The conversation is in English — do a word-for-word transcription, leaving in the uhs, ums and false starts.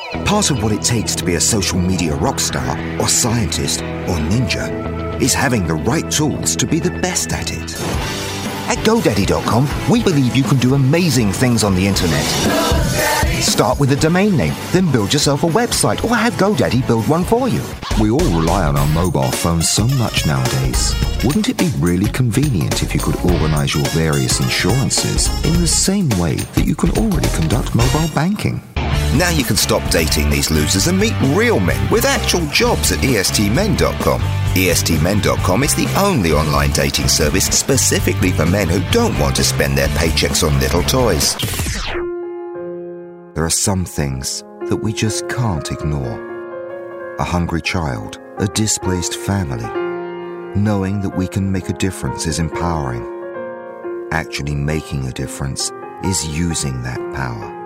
Part of what it takes to be a social media rock star or scientist or ninja is having the right tools to be the best at it. At GoDaddy dot com, we believe you can do amazing things on the internet. Start with a domain name, then build yourself a website or have GoDaddy build one for you. We all rely on our mobile phones so much nowadays. Wouldn't it be really convenient if you could organize your various insurances in the same way that you can already conduct mobile banking? Now you can stop dating these losers and meet real men with actual jobs at E S T men dot com. E S T men dot com is the only online dating service specifically for men who don't want to spend their paychecks on little toys. There are some things that we just can't ignore. A hungry child, a displaced family. Knowing that we can make a difference is empowering. Actually making a difference is using that power.